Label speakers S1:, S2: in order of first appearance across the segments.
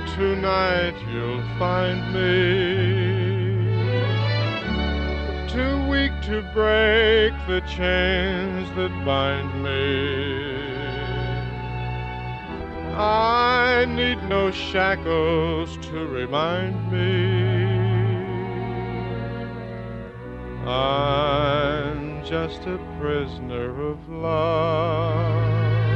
S1: tonight you'll find me too weak to break the chains that bind me. I need no shackles to remind me I'm just a prisoner of love.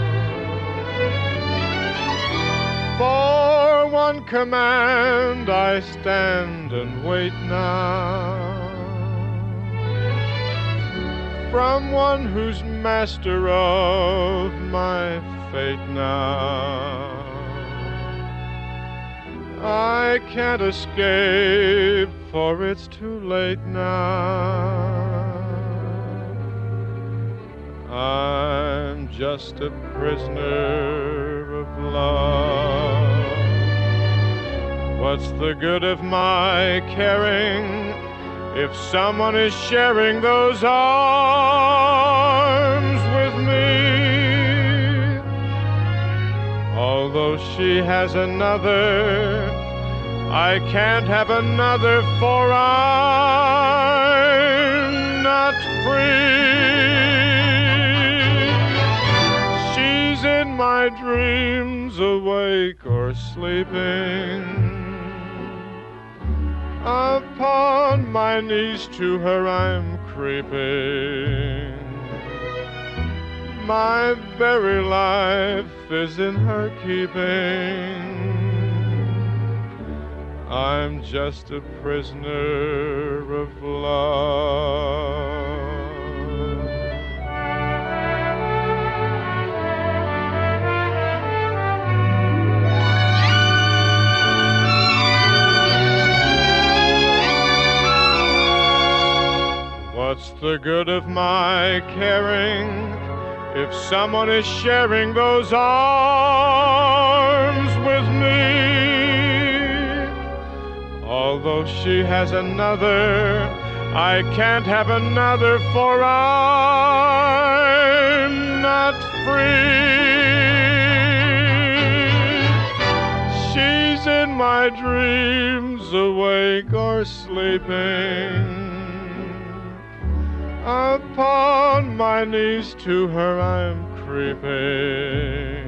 S1: For one command I stand and wait now, from one who's master of my fate now. I can't escape, for it's too late now. I'm just a prisoner of love. What's the good of my caring if someone is sharing those arms with me? Although she has another, I can't have another, for I'm not free. She's in my dreams, awake or sleeping. Upon my knees to her I'm creeping. My very life is in her keeping. I'm just a prisoner of love. What's the good of my caring if someone is sharing those arms with me? Although she has another, I can't have another, for I'm not free. She's in my dreams, awake or sleeping. Upon my knees to her I'm creeping.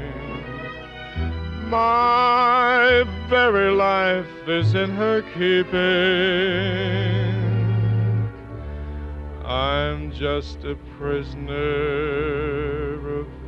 S1: My very life is in her keeping. I'm just a prisoner of